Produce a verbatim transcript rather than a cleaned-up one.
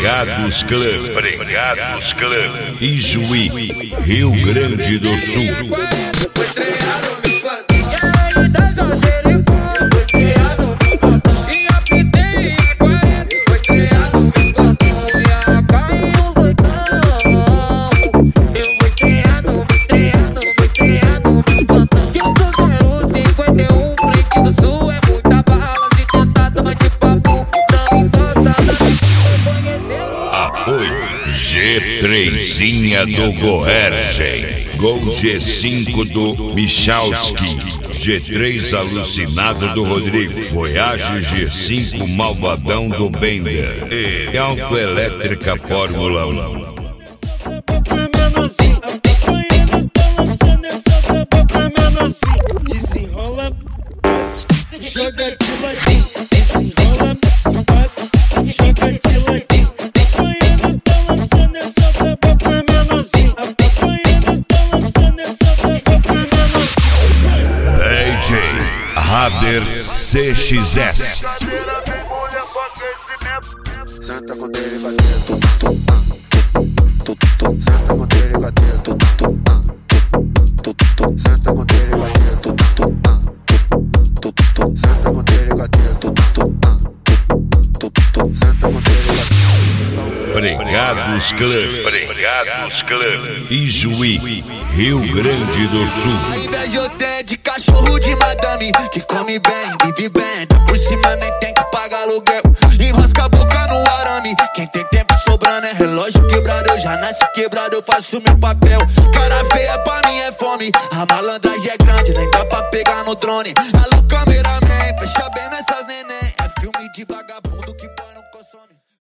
Pregados Club, Pregados Club, Ijuí, Rio Grande do Sul. G três do Goergen, Gol G cinco do Michalski, G três Alucinado do Rodrigo, Voyage G cinco Malvadão do Bender e Autoelétrica Fórmula um. Desenrola, joga de ladinho, desenrola, joga de ladinho. D J Rader C X S. Senta com dele com a teta, senta com dele com a teta, senta com dele com a teta, senta com dele com a teta, senta com dele com a teta. Pregados Club, Pregados Club, Ijuí, Rio Grande do Sul. A inveja eu tenho de cachorro de madame, que come bem, vive bem, tá por cima nem tem que pagar aluguel. Enrosca a boca no arame, quem tem tempo sobrando é relógio quebrado. Eu já nasci quebrado, eu faço meu papel. Cara feia pra mim é fome, a malandragem é grande, nem dá pra pegar no drone. Alô cameraman, fecha bem nessas neném, é filme de vagabundo que